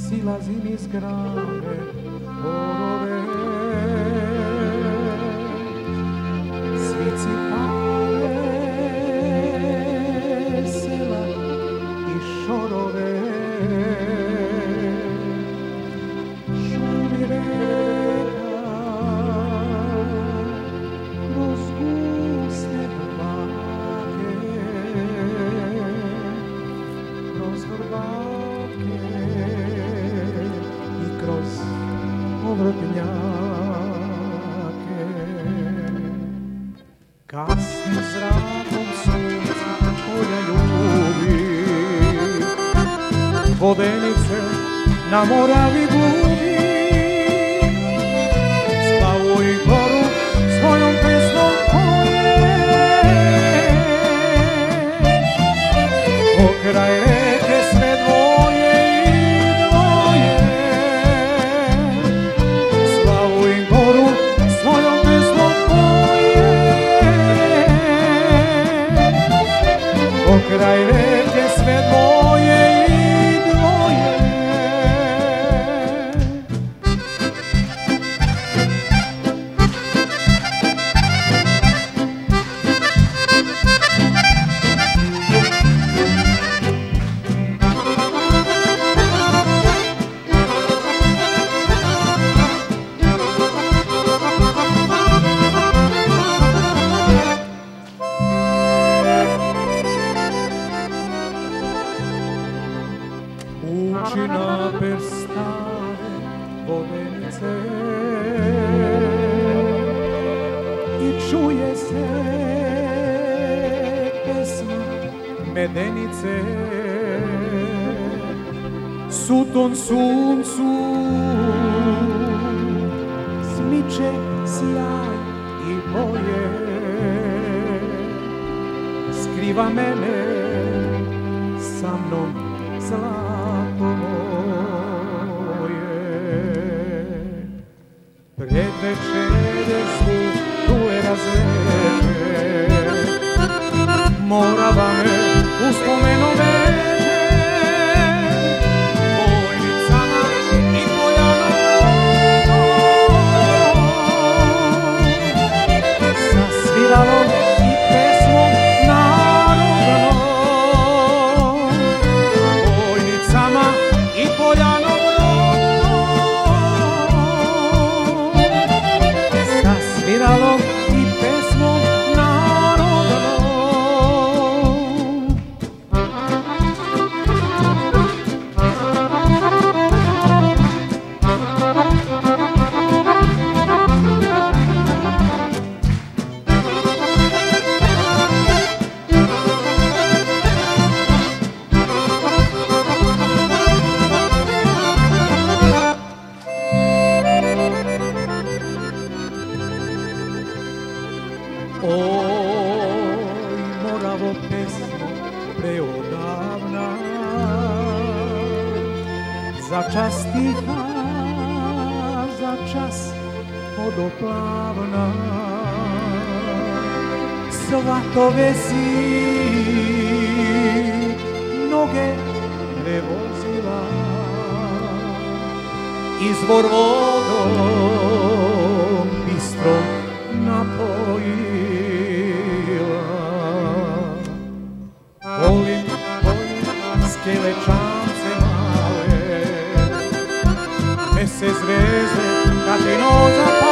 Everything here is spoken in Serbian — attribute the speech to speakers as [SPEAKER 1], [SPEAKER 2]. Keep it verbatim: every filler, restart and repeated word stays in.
[SPEAKER 1] silazim iz grane borove. Svici pale sela i šorove. Šumi reka kroz guste blake, kroz vrbatke i kroz ovrtnjake. Kasnim zrakom sunca koja ljubi, vodenice na Moravi glumi. Slavu i goru svojom pesmom poje, pokraj reke sve dvoje i dvoje. Slavu i goru svojom pesmom poje, pokraj reke sve dvoje i dvoje. Uči na prstane vodenice i čuje se pesma medenice. Suton suncu smiče sjaj i boje, skriva mene sa mnom zlato moje. Pred večere zvuk truje razleče, Morava me uspomenu veže. Bojnicama i Bojanom, sa sviralom i pesmom narodnom. Bojnicama i Bojanom rodnom, sa sviralom i pesmom narodnom. Oj, Moravo pesmo preodavna, za čas tiha, za čas vodoplavna. Svatove si noge prevozila, izvor vodom bistrom napojila. Volim tvoje skelečance male, mesec zvezde kad ti noć zapale.